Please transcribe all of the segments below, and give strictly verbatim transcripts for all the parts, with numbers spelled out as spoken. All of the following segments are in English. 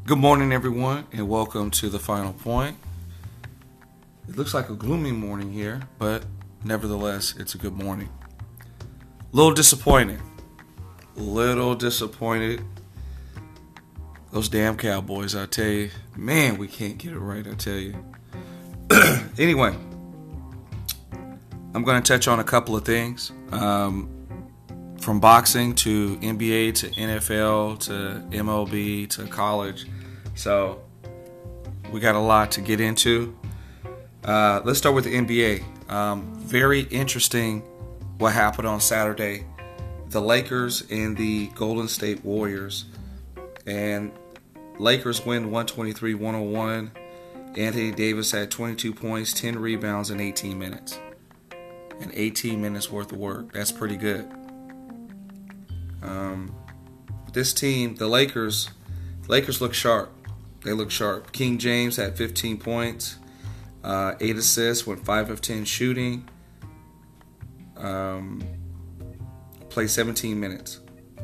Good morning, everyone, and welcome to the Final Point. It looks like a gloomy morning here, but nevertheless, it's a good morning. A little disappointed. Little disappointed. Those damn Cowboys, I tell you. Man, we can't get it right, I tell you. Anyway, I'm going to touch on a couple of things. Um, from boxing to N B A to N F L to M L B to college. So we got a lot to get into. Uh, let's start with the N B A. Um, very interesting what happened on Saturday. The Lakers and the Golden State Warriors. And Lakers win one twenty-three one oh one. Anthony Davis had twenty-two points, ten rebounds in eighteen minutes. And eighteen minutes worth of work. That's pretty good. Um, this team, the Lakers, the Lakers look sharp. They look sharp. King James had fifteen points, uh, eight assists, went five of ten shooting. Um, played seventeen minutes.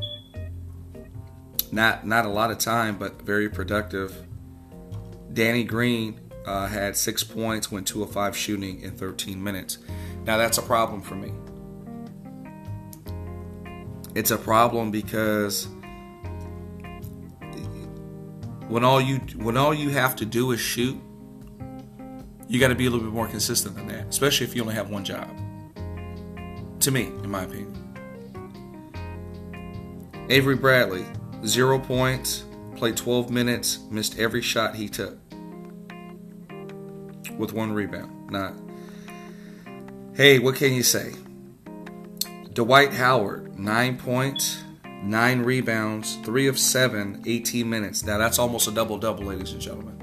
Not not a lot of time, but very productive. Danny Green uh, had six points, went two of five shooting in thirteen minutes. Now that's a problem for me. It's a problem because when all you when all you have to do is shoot, you got to be a little bit more consistent than that, especially if you only have one job. To me, in my opinion. Avery Bradley, zero points, played twelve minutes, missed every shot he took with one rebound. Not. Hey, what can you say? Dwight Howard, nine points, nine rebounds, three of seven, eighteen minutes. Now that's almost a double-double, ladies and gentlemen.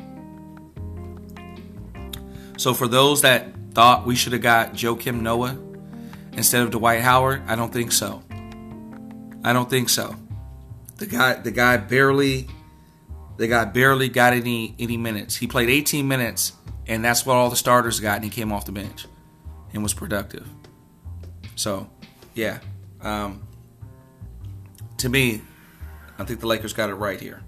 So for those that thought we should have got Joakim Noah instead of Dwight Howard, I don't think so. I don't think so. The guy, the guy barely, the guy barely got any any minutes. He played eighteen minutes, and that's what all the starters got, and he came off the bench and was productive. So, yeah. Um, to me, I think the Lakers got it right here.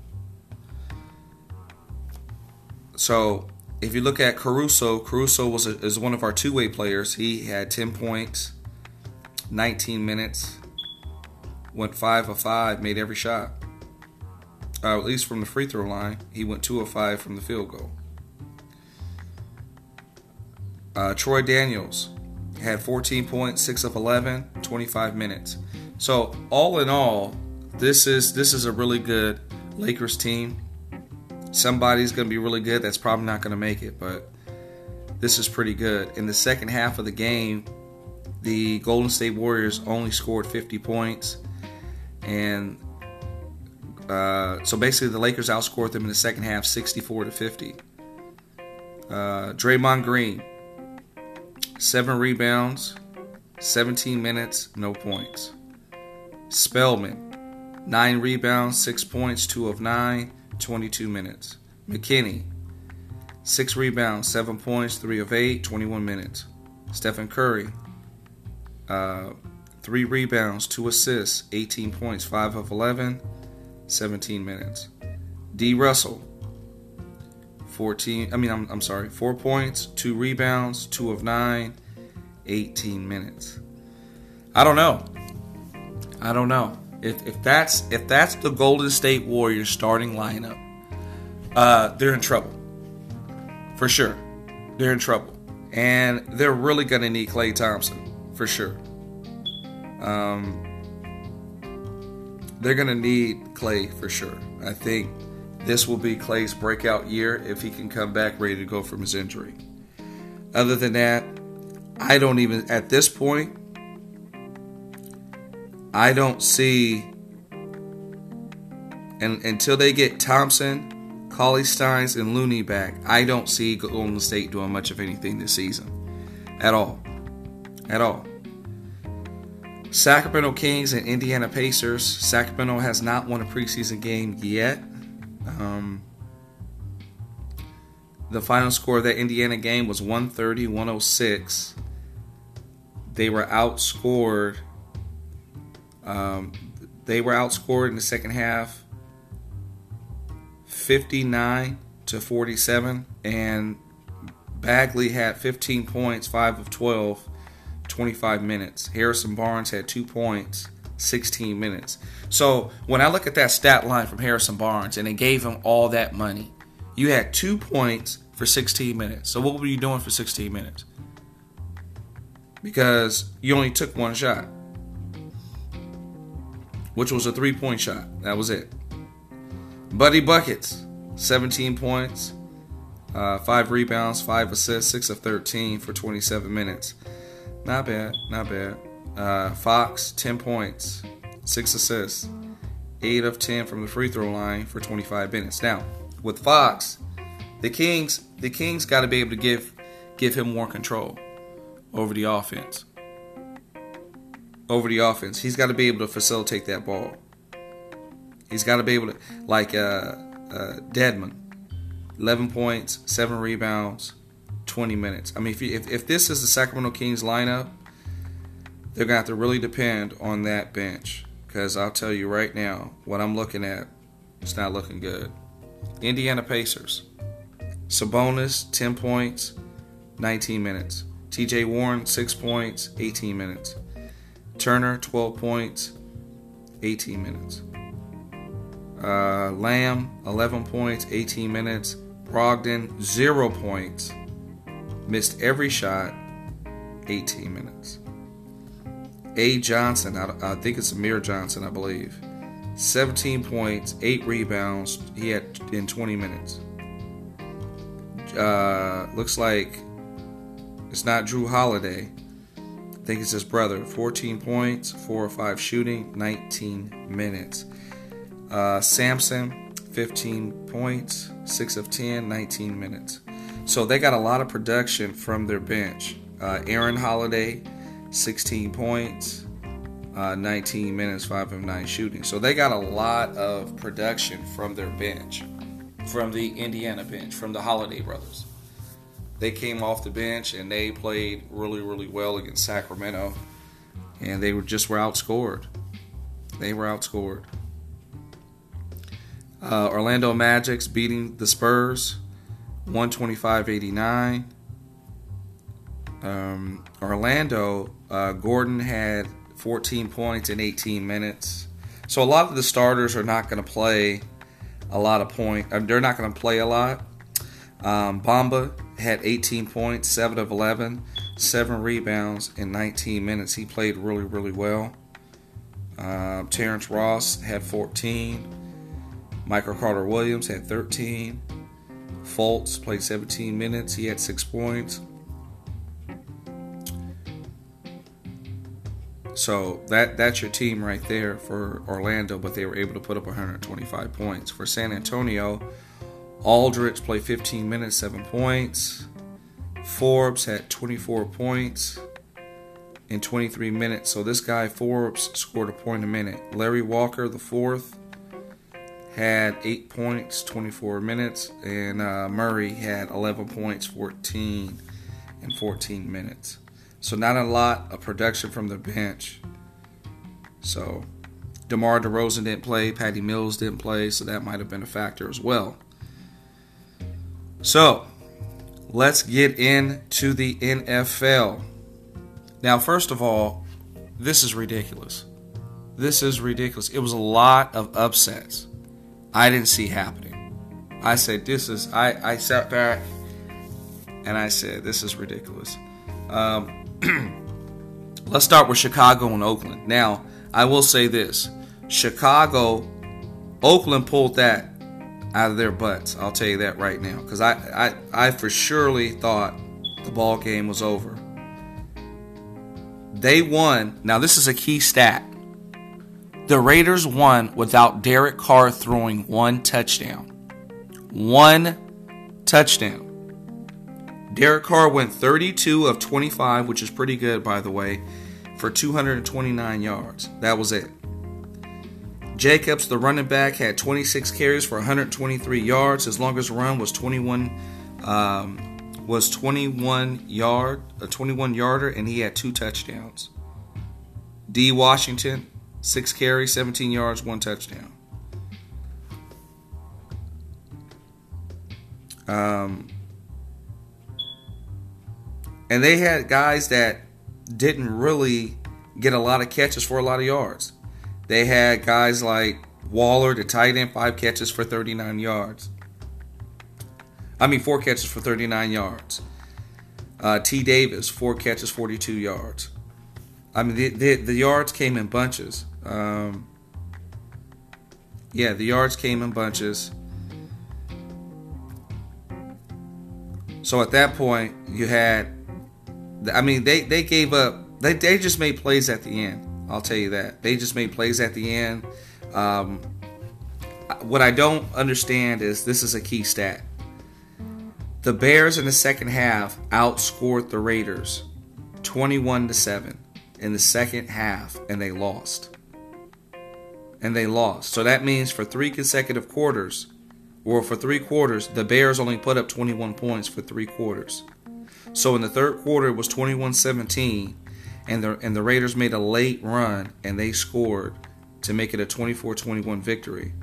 So, if you look at Caruso, Caruso was a, is one of our two-way players. He had ten points, nineteen minutes, went five of five, made every shot. Uh, at least from the free throw line. He went two of five from the field goal. Uh, Troy Daniels had fourteen points, six of eleven, twenty-five minutes. So all in all, this is this is a really good Lakers team. Somebody's going to be really good that's probably not going to make it, but this is pretty good. In the second half of the game, the Golden State Warriors only scored fifty points. And uh, so basically the Lakers outscored them in the second half sixty-four to fifty. Uh, Draymond Green, seven rebounds, seventeen minutes, no points. Spellman, nine rebounds, six points, two of nine, twenty-two minutes. McKinney, six rebounds, seven points, three of eight, twenty-one minutes. Stephen Curry, uh, three rebounds, two assists, eighteen points, five of eleven, seventeen minutes. D. Russell, fourteen. I mean, I'm I'm sorry, four points, two rebounds, two of nine, eighteen minutes. I don't know. I don't know if if that's if that's the Golden State Warriors starting lineup. Uh, they're in trouble for sure. They're in trouble, and they're really gonna need Klay Thompson for sure. Um, they're gonna need Klay for sure. I think this will be Klay's breakout year if he can come back ready to go from his injury. Other than that, I don't even, at this point, I don't see, and until they get Thompson, Cauley Steins, and Looney back, I don't see Golden State doing much of anything this season. At all. At all. Sacramento Kings and Indiana Pacers. Sacramento has not won a preseason game yet. Um, the final score of that Indiana game was one thirty to one oh six. They were outscored. Um, they were outscored in the second half fifty-nine to forty-seven, and Bagley had fifteen points, five of twelve, twenty-five minutes. Harrison Barnes had two points, sixteen minutes. So when I look at that stat line from Harrison Barnes and it gave him all that money, you had two points for sixteen minutes. So what were you doing for sixteen minutes? Because you only took one shot, which was a three-point shot. That was it. Buddy Buckets, seventeen points, uh, five rebounds, five assists, six of thirteen for twenty-seven minutes. Not bad, not bad. Uh, Fox, ten points, six assists, eight of ten from the free throw line for twenty-five minutes. Now, with Fox, the Kings, the Kings got to be able to give give him more control over the offense. Over the offense, he's got to be able to facilitate that ball. He's got to be able to, like uh, uh, Dedmon, eleven points, seven rebounds, twenty minutes. I mean, if, you, if if this is the Sacramento Kings lineup, they're going to have to really depend on that bench. Because I'll tell you right now, what I'm looking at, it's not looking good. Indiana Pacers. Sabonis, ten points, nineteen minutes. T J Warren, six points, eighteen minutes. Turner, twelve points, eighteen minutes. Uh, Lamb, eleven points, eighteen minutes. Brogdon, zero points. Missed every shot, eighteen minutes. A. Johnson, I, I think it's Amir Johnson, I believe. seventeen points, eight rebounds. He had in twenty minutes. Uh, looks like it's not Drew Holiday. I think it's his brother. fourteen points, four or five shooting, nineteen minutes. Uh, Sampson, fifteen points, six of ten, nineteen minutes. So they got a lot of production from their bench. Uh, Aaron Holiday, sixteen points, uh, nineteen minutes, five of nine shooting. So they got a lot of production from their bench, from the Indiana bench, from the Holiday brothers. They came off the bench and they played really, really well against Sacramento, and they were just were outscored. They were outscored. Uh, Orlando Magic's beating the Spurs, one twenty-five eighty-nine. Um, Orlando, uh, Gordon had fourteen points in eighteen minutes. So a lot of the starters are not going to play a lot of points. They're not going to play a lot. Um, Bamba had eighteen points, seven of eleven, seven rebounds in nineteen minutes. He played really, really well. Uh, Terrence Ross had fourteen. Michael Carter-Williams had thirteen. Fultz played seventeen minutes. He had six points. So that that's your team right there for Orlando, but they were able to put up one hundred twenty-five points. For San Antonio, Aldridge played fifteen minutes, seven points. Forbes had twenty-four points in twenty-three minutes. So this guy, Forbes, scored a point a minute. Larry Walker, the fourth, had eight points, twenty-four minutes. And uh, Murray had eleven points, fourteen in fourteen minutes. So not a lot of production from the bench. So DeMar DeRozan didn't play. Patty Mills didn't play. So that might have been a factor as well. So let's get into the N F L. Now, first of all, this is ridiculous. This is ridiculous. It was a lot of upsets I didn't see happening. I said, this is, I, I sat back and I said, this is ridiculous. Um, let's start with Chicago and Oakland. Now, I will say this. Chicago, Oakland pulled that out of their butts. I'll tell you that right now. Because I, I, I for surely thought the ball game was over. They won. Now, this is a key stat. The Raiders won without Derek Carr throwing one touchdown. One touchdown. Derek Carr went thirty-two of twenty-five, which is pretty good, by the way, for two hundred twenty-nine yards. That was it. Jacobs, the running back, had twenty-six carries for one hundred twenty-three yards. His longest run was twenty-one, um, was twenty-one yard, a twenty-one yarder, and he had two touchdowns. D. Washington, six carries, seventeen yards, one touchdown. Um, and they had guys that didn't really get a lot of catches for a lot of yards. They had guys like Waller, the tight end, five catches for thirty-nine yards. I mean, four catches for thirty-nine yards. Uh, T. Davis, four catches, forty-two yards. I mean, the, the, the yards came in bunches. Um, yeah, the yards came in bunches. So at that point, you had, I mean, they, they gave up, they, they just made plays at the end. I'll tell you that. They just made plays at the end. Um, what I don't understand is this is a key stat. The Bears in the second half outscored the Raiders twenty-one to seven in the second half, and they lost. And they lost. So that means for three consecutive quarters, or for three quarters, the Bears only put up twenty-one points for three quarters. So in the third quarter, it was twenty-one seventeen, and the, and the Raiders made a late run, and they scored to make it a twenty-four twenty-one victory.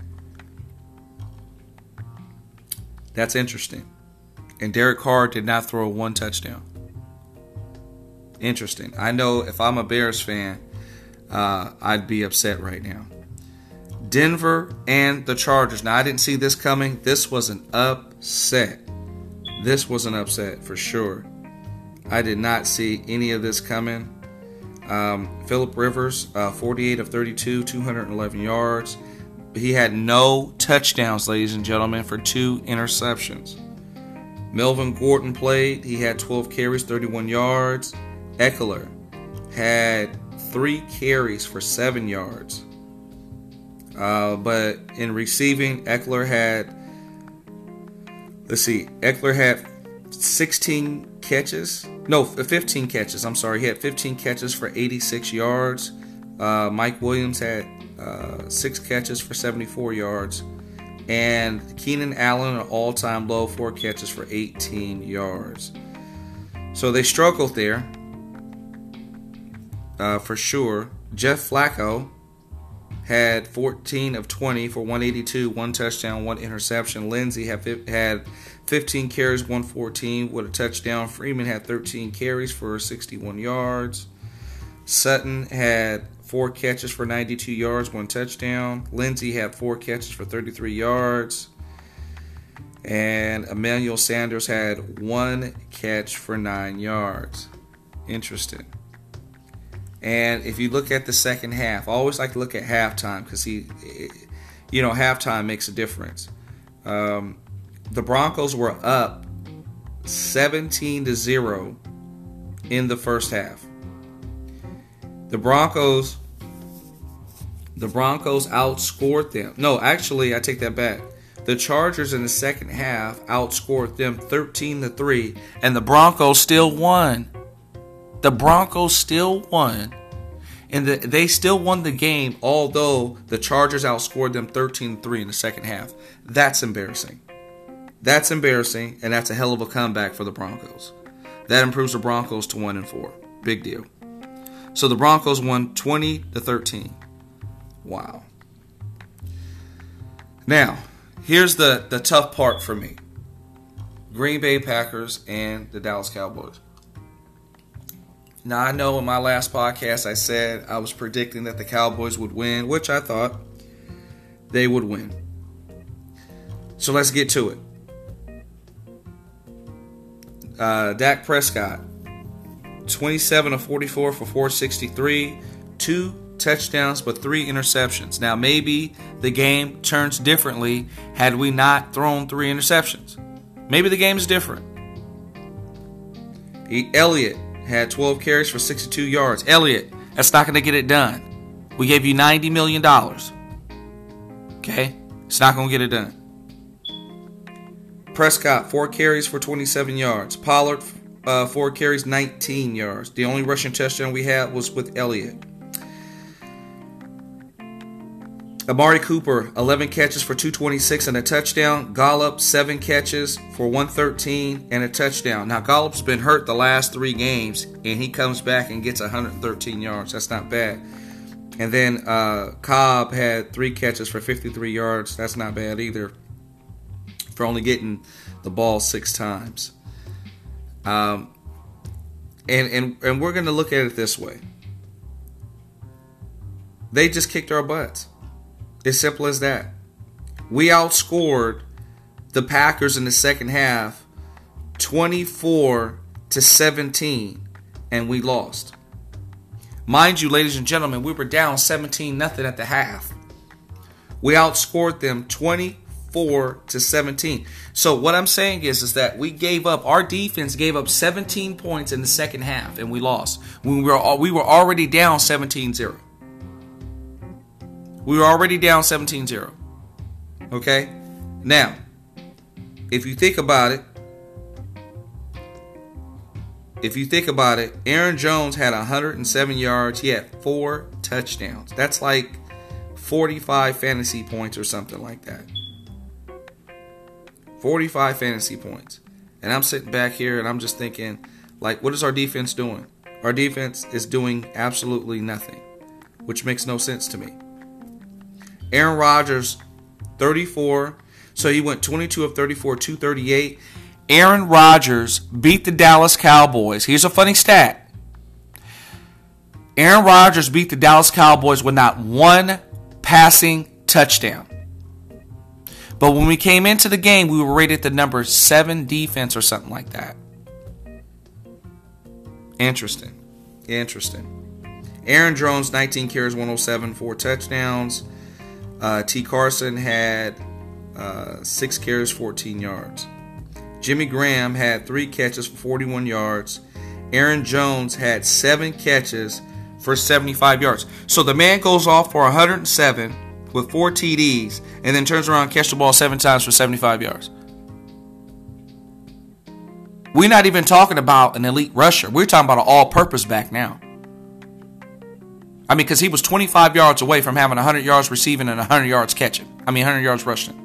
That's interesting. And Derek Carr did not throw one touchdown. Interesting. I know if I'm a Bears fan, uh, I'd be upset right now. Denver and the Chargers. Now, I didn't see this coming. This was an upset. This was an upset for sure. I did not see any of this coming. Um, Phillip Rivers, uh, forty-eight of thirty-two, two hundred eleven yards. He had no touchdowns, ladies and gentlemen, for two interceptions. Melvin Gordon played. He had twelve carries, thirty-one yards. Eckler had three carries for seven yards. Uh, but in receiving, Eckler had, let's see, Eckler had sixteen catches. No, fifteen catches. I'm sorry. He had fifteen catches for eighty-six yards. Uh, Mike Williams had uh, six catches for seventy-four yards. And Keenan Allen, an all-time low, four catches for eighteen yards. So they struggled there, uh, for sure. Jeff Flacco had fourteen of twenty for one eighty-two, one touchdown, one interception. Lindsey had had fifteen carries, one fourteen with a touchdown. Freeman had thirteen carries for sixty-one yards. Sutton had four catches for ninety-two yards, one touchdown. Lindsey had four catches for thirty-three yards. And Emmanuel Sanders had one catch for nine yards. Interesting. And if you look at the second half, I always like to look at halftime because he, you know, halftime makes a difference. Um, the Broncos were up seventeen to zero in the first half. The Broncos, the Broncos outscored them. No, actually, I take that back. The Chargers in the second half outscored them thirteen to three, and the Broncos still won. The Broncos still won, and the, they still won the game, although the Chargers outscored them thirteen to three in the second half. That's embarrassing. That's embarrassing, and that's a hell of a comeback for the Broncos. That improves the Broncos to one and four. Big deal. So the Broncos won twenty to thirteen. Wow. Now, here's the, the tough part for me. Green Bay Packers and the Dallas Cowboys. Now, I know in my last podcast I said I was predicting that the Cowboys would win, which I thought they would win. So let's get to it. Uh, Dak Prescott, twenty-seven of forty-four for four sixty-three, two touchdowns but three interceptions. Now maybe the game turns differently had we not thrown three interceptions. Maybe the game is different. He, Elliott had twelve carries for sixty-two yards. Elliott, that's not going to get it done. We gave you ninety million dollars. Okay? It's not going to get it done. Prescott, four carries for twenty-seven yards. Pollard, uh, four carries, nineteen yards. The only rushing touchdown we had was with Elliott. Amari Cooper, eleven catches for two twenty-six and a touchdown. Gallup, seven catches for one thirteen and a touchdown. Now, Gallup's been hurt the last three games, and he comes back and gets one hundred thirteen yards. That's not bad. And then uh, Cobb had three catches for fifty-three yards. That's not bad either. for only getting the ball six times. Um, and, and, and we're going to look at it this way. They just kicked our butts. As simple as that. We outscored the Packers in the second half twenty-four to seventeen, and we lost. Mind you, ladies and gentlemen, we were down seventeen nothing at the half. We outscored them twenty-four to seventeen. So what I'm saying is, is that we gave up, our defense gave up seventeen points in the second half, and we lost. When we were, we were already down seventeen zero. We were already down seventeen zero. Okay? Now, if you think about it, if you think about it, Aaron Jones had one hundred seven yards. He had four touchdowns. That's like forty-five fantasy points or something like that. forty-five fantasy points. And I'm sitting back here and I'm just thinking, like, what is our defense doing? Our defense is doing absolutely nothing, which makes no sense to me. Aaron Rodgers, thirty-four. So he went twenty-two of thirty-four, two thirty-eight. Aaron Rodgers beat the Dallas Cowboys. Here's a funny stat. Aaron Rodgers beat the Dallas Cowboys with not one passing touchdown. But when we came into the game, we were rated the number seven defense or something like that. Interesting. Interesting. Aaron Jones, nineteen carries, one oh seven, four touchdowns. Uh, T. Carson had uh, six carries, fourteen yards. Jimmy Graham had three catches for forty-one yards. Aaron Jones had seven catches for seventy-five yards. So the man goes off for one hundred seven with four T Ds and then turns around and catches the ball seven times for seventy-five yards. We're not even talking about an elite rusher. We're talking about an all-purpose back now. I mean, because he was twenty-five yards away from having one hundred yards receiving and one hundred yards catching. I mean, one hundred yards rushing.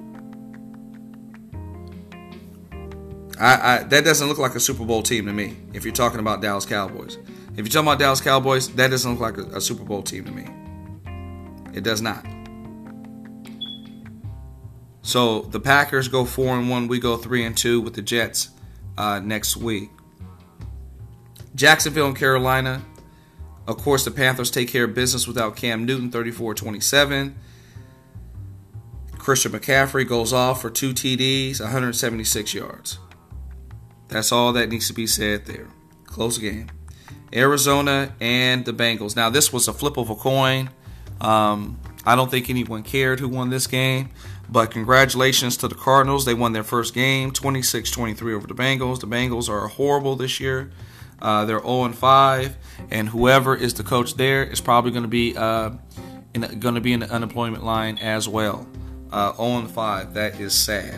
I, I, that doesn't look like a Super Bowl team to me, if you're talking about Dallas Cowboys. If you're talking about Dallas Cowboys, that doesn't look like a, a Super Bowl team to me. It does not. So the Packers go four and one. We go three and two with the Jets uh, next week. Jacksonville and Carolina. Of course, the Panthers take care of business without Cam Newton, thirty-four twenty-seven. Christian McCaffrey goes off for two T Ds, one hundred seventy-six yards. That's all that needs to be said there. Close game. Arizona and the Bengals. Now, this was a flip of a coin. Um, I don't think anyone cared who won this game. But congratulations to the Cardinals. They won their first game, twenty-six twenty-three over the Bengals. The Bengals are horrible this year. Uh, they're oh and five. And whoever is the coach there is probably going to be uh, in, going to be in the unemployment line as well. Uh, oh and five. That is sad.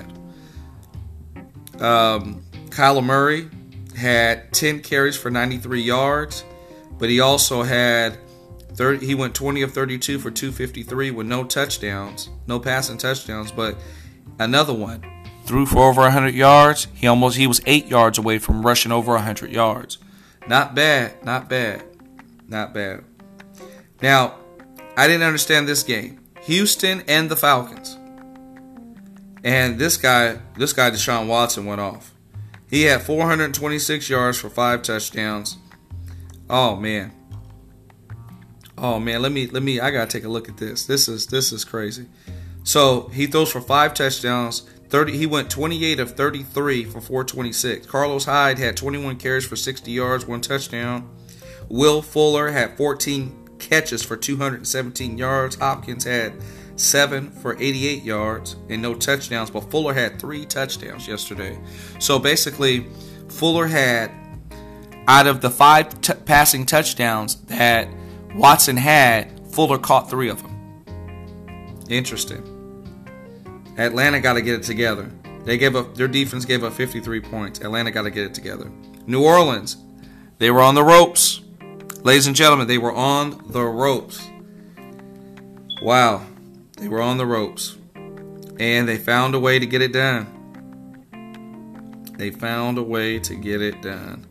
Um, Kyler Murray had ten carries for ninety-three yards, but he also had thirty. He went twenty of thirty-two for two fifty-three with no touchdowns, no passing touchdowns. But another one threw for over one hundred yards. He almost he was eight yards away from rushing over one hundred yards. Not bad, not bad, not bad. Now, I didn't understand this game. Houston and the Falcons. And this guy, this guy Deshaun Watson went off. He had four hundred twenty-six yards for five touchdowns. Oh man. Oh man, let me let me I gotta take a look at this. This is this is crazy. So he throws for five touchdowns. thirty he went twenty-eight of thirty-three for four twenty-six. Carlos Hyde had twenty-one carries for sixty yards, one touchdown. Will Fuller had fourteen catches for two hundred seventeen yards. Hopkins had seven for eighty-eight yards and no touchdowns, but Fuller had three touchdowns yesterday. So basically, Fuller had, out of the five t- passing touchdowns that Watson had, Fuller caught three of them. Interesting. Atlanta got to get it together. They gave up, their defense gave up fifty-three points. Atlanta got to get it together. New Orleans, they were on the ropes. Ladies and gentlemen, they were on the ropes. Wow. They were on the ropes. And they found a way to get it done. They found a way to get it done.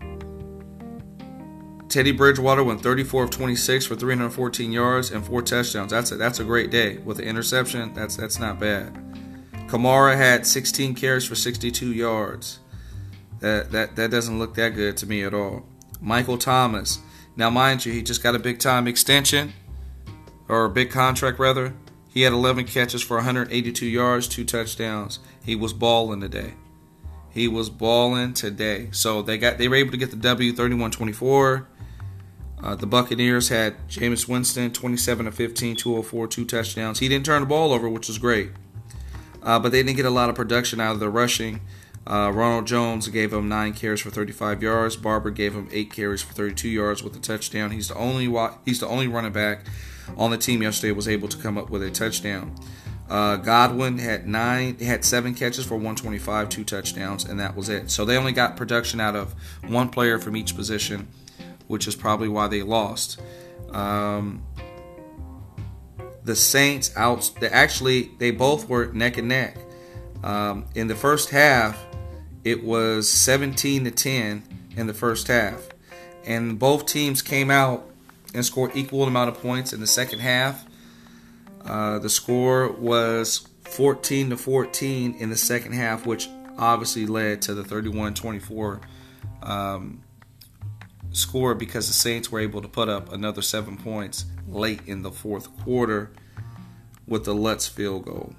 Teddy Bridgewater went thirty-four of twenty-six for three hundred fourteen yards and four touchdowns. That's a, that's a great day. With the interception, that's that's not bad. Kamara had sixteen carries for sixty-two yards. That, that, that doesn't look that good to me at all. Michael Thomas. Now, mind you, he just got a big-time extension, or a big contract, rather. He had eleven catches for one hundred eighty-two yards, two touchdowns. He was balling today. He was balling today. So they got they were able to get the W thirty-one twenty-four. Uh, the Buccaneers had Jameis Winston, twenty-seven of fifteen, two oh four, two touchdowns. He didn't turn the ball over, which was great. Uh, but they didn't get a lot of production out of the rushing. Uh, Ronald Jones gave him nine carries for thirty-five yards. Barber gave him eight carries for thirty-two yards with a touchdown. He's the only he's the only running back on the team yesterday was able to come up with a touchdown. Uh, Godwin had nine, had seven catches for one twenty-five, two touchdowns, and that was it. So they only got production out of one player from each position, which is probably why they lost. Um, the Saints out. They actually, they both were neck and neck. Um, in the first half, it was seventeen to ten in the first half, and both teams came out and scored equal amount of points in the second half. Uh, the score was fourteen to fourteen in the second half, which obviously led to the thirty-one twenty-four um, score because the Saints were able to put up another seven points late in the fourth quarter with the Lutz field goal.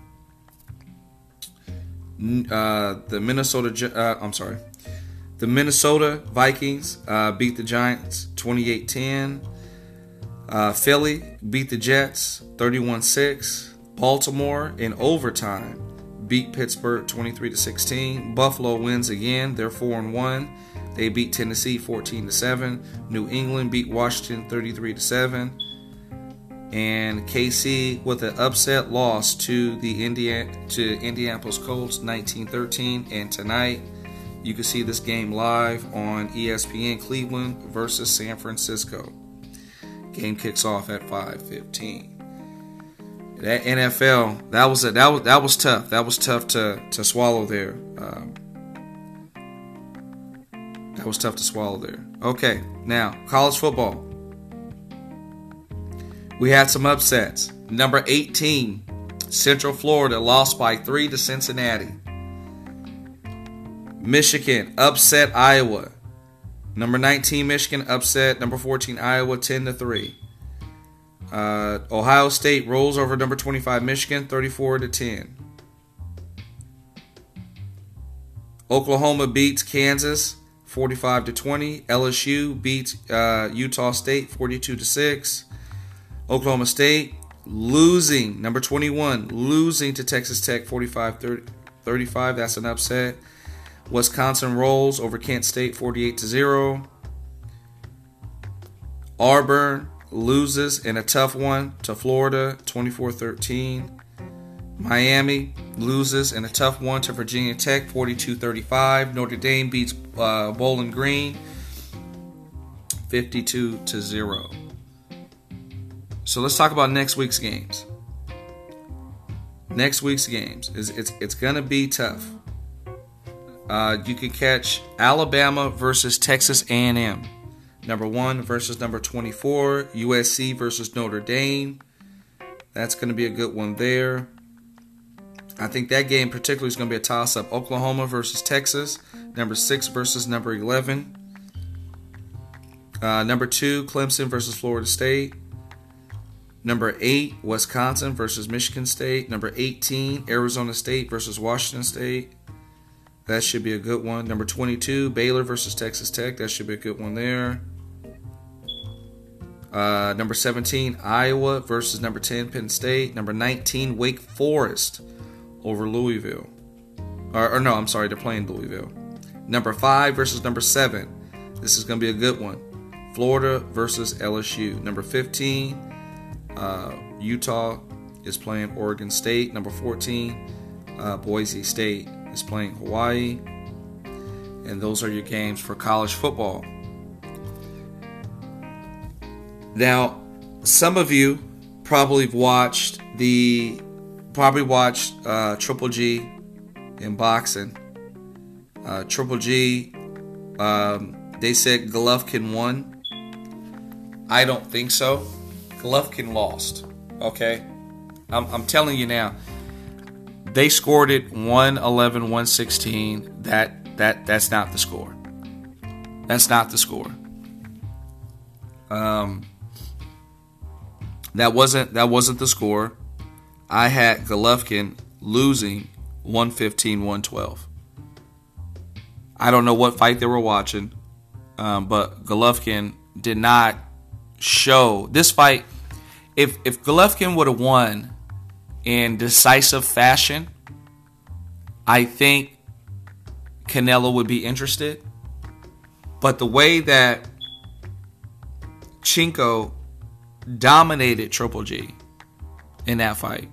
Uh, the Minnesota, uh, I'm sorry, the Minnesota Vikings uh, beat the Giants twenty-eight ten. Uh, Philly beat the Jets thirty-one six. Baltimore in overtime beat Pittsburgh twenty-three to sixteen. Buffalo wins again. They're four and one. They beat Tennessee fourteen to seven. New England beat Washington thirty-three to seven. And K C with an upset loss to the Indiana to Indianapolis Colts nineteen thirteen. And tonight you can see this game live on E S P N. Cleveland versus San Francisco. Game kicks off at five fifteen. That N F L, that was a, that was that was tough. That was tough to to swallow there. Um, that was tough to swallow there. Okay, now college football. We had some upsets. Number eighteen, Central Florida lost by three to Cincinnati. Michigan upset Iowa. Number nineteen, Michigan upset number fourteen, Iowa, ten to three. Uh, Ohio State rolls over number twenty-five, Michigan, thirty-four to ten. Oklahoma beats Kansas, forty-five to twenty. L S U beats uh, Utah State, forty-two to six. Oklahoma State losing, number twenty-one, losing to Texas Tech, forty-five thirty-five. That's an upset. Wisconsin rolls over Kent State forty-eight to zero. Auburn loses in a tough one to Florida twenty-four thirteen. Miami loses in a tough one to Virginia Tech forty-two thirty-five. Notre Dame beats uh, Bowling Green fifty-two to zero. So let's talk about next week's games. Next week's games is it's it's gonna be tough. Uh, you can catch Alabama versus Texas A and M. Number one versus number twenty-four. U S C versus Notre Dame. That's going to be a good one there. I think that game particularly is going to be a toss-up. Oklahoma versus Texas. Number six versus number eleven. Uh, number two, Clemson versus Florida State. Number eight, Wisconsin versus Michigan State. Number eighteen, Arizona State versus Washington State. That should be a good one. Number twenty-two, Baylor versus Texas Tech. That should be a good one there. Uh, number seventeen, Iowa versus number ten, Penn State. Number nineteen, Wake Forest over Louisville. Or, or no, I'm sorry, they're playing Louisville. Number five versus number seven. This is going to be a good one. Florida versus L S U. Number fifteen, uh, Utah is playing Oregon State. Number fourteen, uh, Boise State is playing Hawaii. And those are your games for college football. Now, some of you probably watched the probably watched uh, Triple G in boxing. Uh, Triple G, um, they said Golovkin won. I don't think so. Golovkin lost. Okay, I'm, I'm telling you now. they scored it one eleven, one sixteen. That that that's not the score. That's not the score. Um, that wasn't that wasn't the score. I had Golovkin losing one fifteen, one twelve. I don't know what fight they were watching, um, but Golovkin did not show this fight. If if Golovkin would have won in decisive fashion, I think Canelo would be interested. But the way that Chinko dominated Triple G in that fight,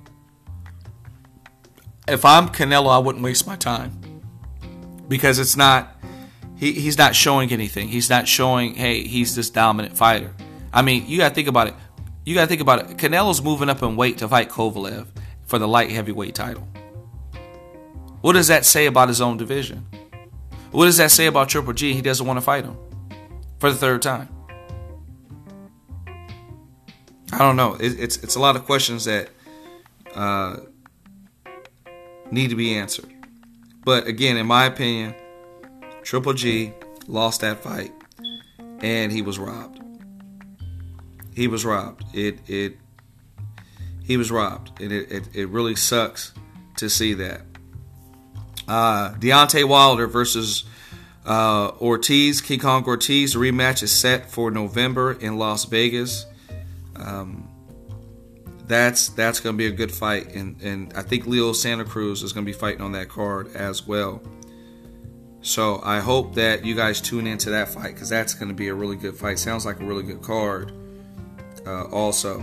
if I'm Canelo, I wouldn't waste my time. Because it's not, he, he's not showing anything. He's not showing, hey, he's this dominant fighter. I mean, you got to think about it. You got to think about it. Canelo's moving up in weight to fight Kovalev for the light heavyweight title. What does that say about his own division? What does that say about Triple G? He doesn't want to fight him for the third time. I don't know. It, it's it's a lot of questions that uh, need to be answered. But again, in my opinion, Triple G lost that fight, and he was robbed. He was robbed. It it he was robbed, and it it, it really sucks to see that. Uh, Deontay Wilder versus uh, Ortiz, King Kong Ortiz. The rematch is set for November in Las Vegas. Um, that's that's going to be a good fight, and and I think Leo Santa Cruz is going to be fighting on that card as well. So I hope that you guys tune into that fight, because that's going to be a really good fight. Sounds like a really good card. Uh, also,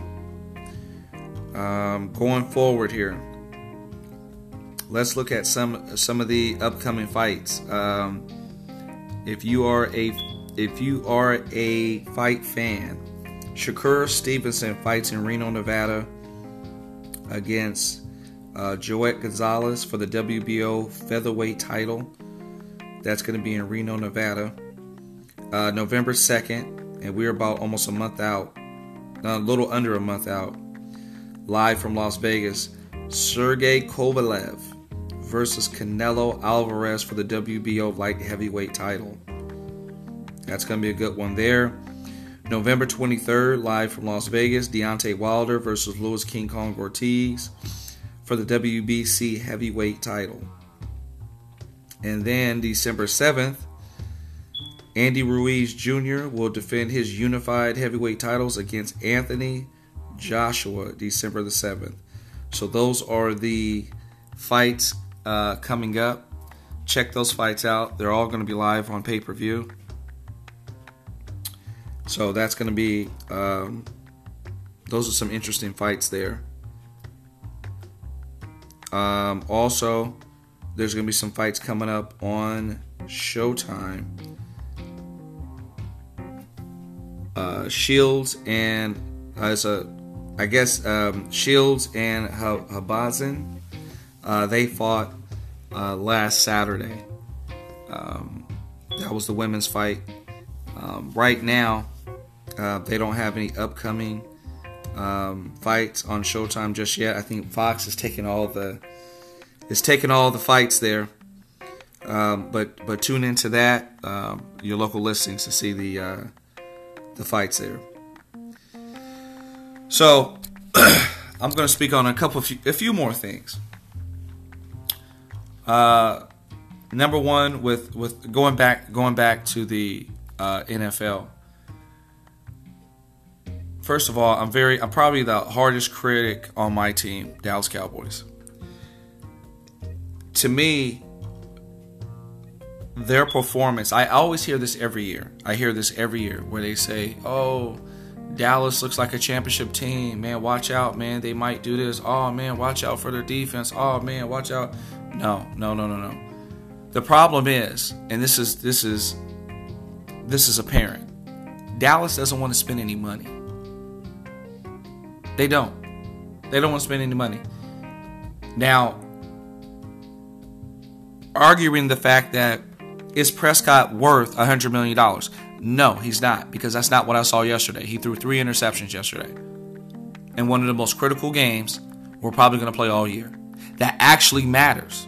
um, going forward here, let's look at some some of the upcoming fights. Um, if you are a if you are a fight fan, Shakur Stevenson fights in Reno, Nevada against uh, Joet Gonzalez for the W B O featherweight title. That's going to be in Reno, Nevada, uh, November second, and we're about almost a month out, a little under a month out, live from Las Vegas. Sergey Kovalev versus Canelo Alvarez for the W B O light heavyweight title. That's going to be a good one there. November twenty-third, live from Las Vegas, Deontay Wilder versus Louis King Kong Ortiz for the W B C heavyweight title. And then December seventh, Andy Ruiz Junior will defend his unified heavyweight titles against Anthony Joshua, December the seventh. So those are the fights uh, coming up. Check those fights out. They're all going to be live on pay-per-view. So that's going to be, um, those are some interesting fights there. Um, also, there's going to be some fights coming up on Showtime. Uh, Shields and, uh, it's a, I guess, um, Shields and Habazin, uh, they fought uh, last Saturday. Um, that was the women's fight. Um, right now, uh, they don't have any upcoming um, fights on Showtime just yet. I think Fox is taking all the is taking all the fights there. Um, but but tune into that um, your local listings to see the uh, the fights there. So I'm going to speak on a couple of few, a few more things. Uh, number one, with with going back going back to the uh, N F L. First of all, I'm very I'm probably the hardest critic on my team, Dallas Cowboys. To me, their performance, I always hear this every year. I hear this every year where they say, "Oh, Dallas looks like a championship team. Man, watch out, man. They might do this. Oh, man, watch out for their defense. Oh, man, watch out." No, no, no, no, no. The problem is, and this is this is this is apparent. Dallas doesn't want to spend any money. They don't. They don't want to spend any money. Now, arguing the fact that is Prescott worth one hundred million dollars? No, he's not, because that's not what I saw yesterday. He threw three interceptions yesterday in one of the most critical games we're probably going to play all year. that actually matters.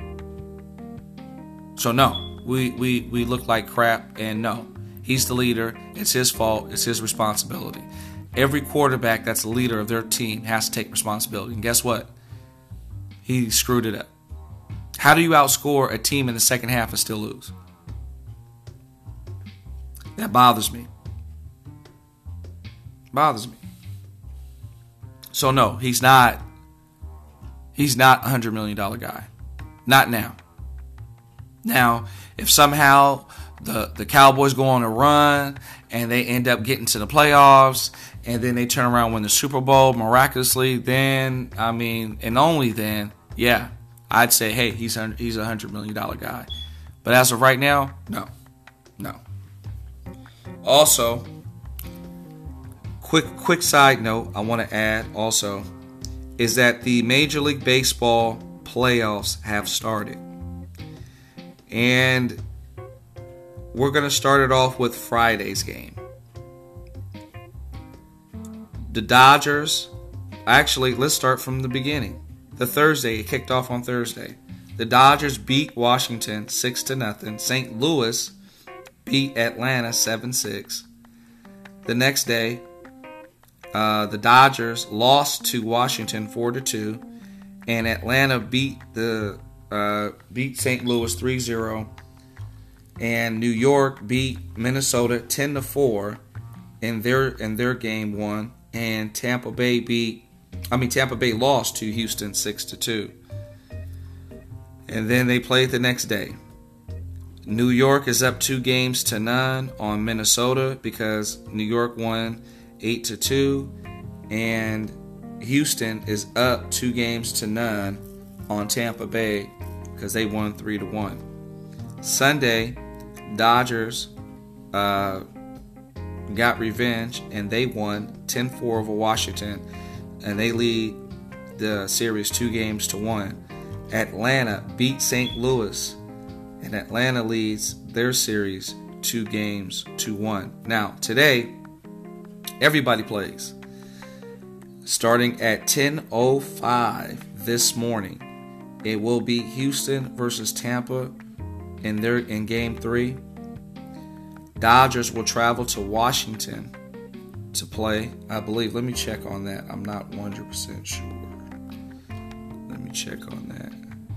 So no, we, we, we look like crap, and no, he's the leader. It's his fault. It's his responsibility. Every quarterback that's the leader of their team has to take responsibility. And guess what? He screwed it up. How do you outscore a team in the second half and still lose? That bothers me. Bothers me. So no, he's not he's not a one hundred million dollars guy. Not now. Now, if somehow the, the Cowboys go on a run and they end up getting to the playoffs and then they turn around and win the Super Bowl miraculously, then, I mean, and only then, yeah, I'd say, hey, he's a, he's a one hundred million dollars guy. But as of right now, no. No. Also, quick quick side note I want to add also is that the Major League Baseball playoffs have started. And we're going to start it off with Friday's game. The Dodgers, actually, let's start from the beginning. The Thursday, it kicked off on Thursday. The Dodgers beat Washington six to nothing. Saint Louis beat Atlanta seven six. The next day, uh, the Dodgers lost to Washington four to two, and Atlanta beat the uh, beat Saint Louis three zero, and New York beat Minnesota ten to four in their in their game one, and Tampa Bay beat I mean Tampa Bay lost to Houston six to two. And then they played the next day. New York is up two games to none on Minnesota because New York won eight to two, and Houston is up two games to none on Tampa Bay because they won three to one. Sunday, Dodgers uh, got revenge and they won ten four over Washington, and they lead the series two games to one. Atlanta beat Saint Louis, and Atlanta leads their series two games to one. Now, today, everybody plays. Starting at ten oh five this morning, it will be Houston versus Tampa in their in game three. Dodgers will travel to Washington to play, I believe. Let me check on that. I'm not one hundred percent sure. Let me check on that.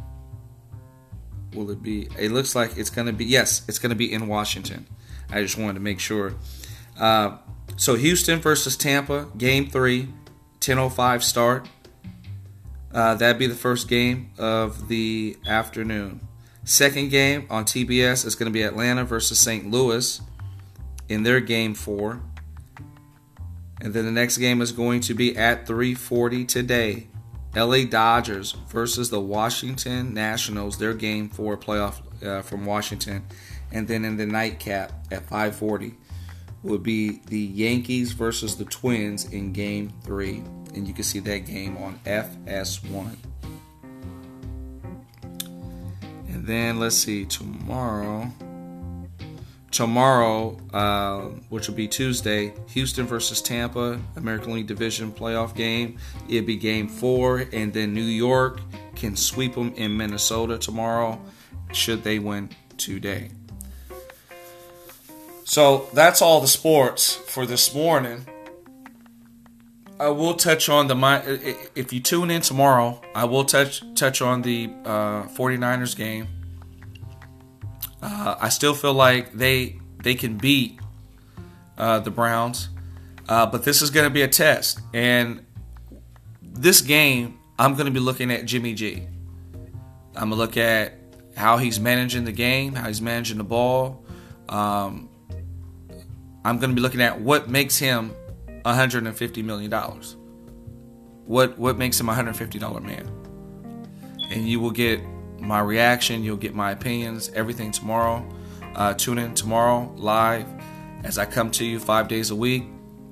Will it be? It looks like it's going to be, yes, it's going to be in Washington. I just wanted to make sure. Uh, so Houston versus Tampa, game three, ten oh five start. Uh, that'd be the first game of the afternoon. Second game on T B S is going to be Atlanta versus Saint Louis in their game four. And then the next game is going to be at three forty today. L A Dodgers versus the Washington Nationals, their game four playoff uh, from Washington. And then in the nightcap at five forty would be the Yankees versus the Twins in game three. And you can see that game on F S one. And then let's see, tomorrow, tomorrow, uh, which will be Tuesday, Houston versus Tampa, American League Division playoff game. It'll be game four, and then New York can sweep them in Minnesota tomorrow, should they win today. So that's all the sports for this morning. I will touch on the, if you tune in tomorrow, I will touch touch on the uh, 49ers game. Uh, I still feel like they they can beat uh, the Browns, uh, but this is going to be a test. And this game, I'm going to be looking at Jimmy G. I'm going to look at how he's managing the game, how he's managing the ball. Um, I'm going to be looking at what makes him one hundred fifty million dollars. What what makes him a one hundred fifty dollars man? And you will get my reaction, you'll get my opinions, everything tomorrow. Uh, tune in tomorrow live as I come to you five days a week,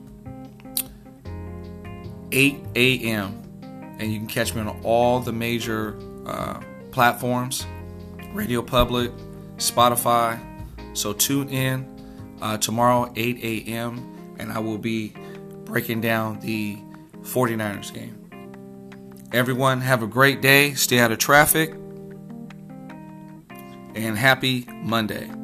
eight a.m. And you can catch me on all the major uh, platforms, Radio Public, Spotify. So tune in uh, tomorrow, eight a.m. and I will be breaking down the 49ers game. Everyone have a great day. Stay out of traffic. And happy Monday.